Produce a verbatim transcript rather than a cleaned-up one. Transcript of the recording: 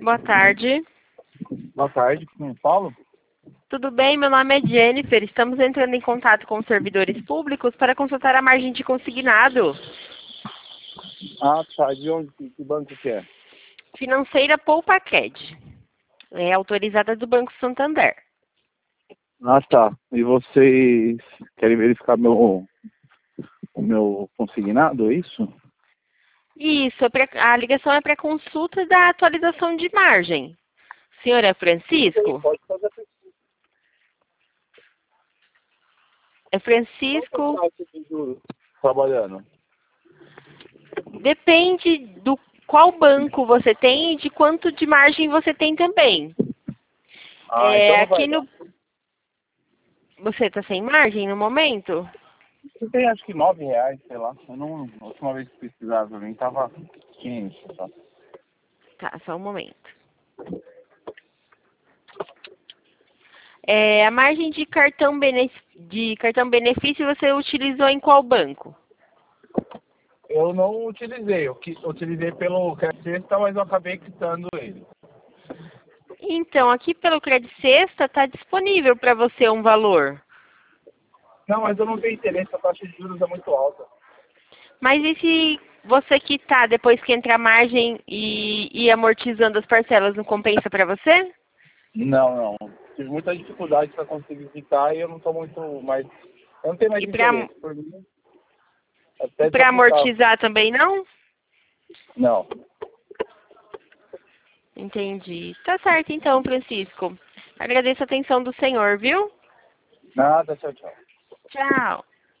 Boa tarde. Boa tarde, com o Paulo? Tudo bem? Meu nome é Jennifer. Estamos entrando em contato com os servidores públicos para consultar a margem de consignado. Ah, tá. De onde? Que, que banco que é? Financeira Poupaqued. É autorizada do Banco Santander. Ah, tá. E vocês querem verificar meu, o meu consignado, é isso? Isso, é pra- a ligação é para consulta da atualização de margem. O senhor é Francisco? Pode fazer. É Francisco? Qual que é o de juros trabalhando? Depende do qual banco você tem e de quanto de margem você tem também. Ah, É, então não vai aqui dar. no... Você está sem margem no momento? Você tem acho que nove reais, sei lá. Eu não, a última vez que pesquisava pra mim tava quinhentos, tá? Tá, só um momento. É, a margem de cartão, bene... de cartão benefício você utilizou em qual banco? Eu não utilizei, eu que- utilizei pelo Crescesta, mas eu acabei quitando ele. Então, aqui pelo Credit Sexta está disponível para você um valor. Não, mas eu não tenho interesse, a taxa de juros é muito alta. Mas e se você quitar depois que entra a margem e ir amortizando as parcelas, não compensa para você? Não, não. Tive muita dificuldade para conseguir quitar e eu não estou muito mais. Eu não tenho mais E para interesse. Por mim, até para desaplicar. amortizar também não? Não. Entendi. Tá certo então, Francisco. Agradeço a atenção do senhor, viu? Nada, tchau, tchau. Tchau.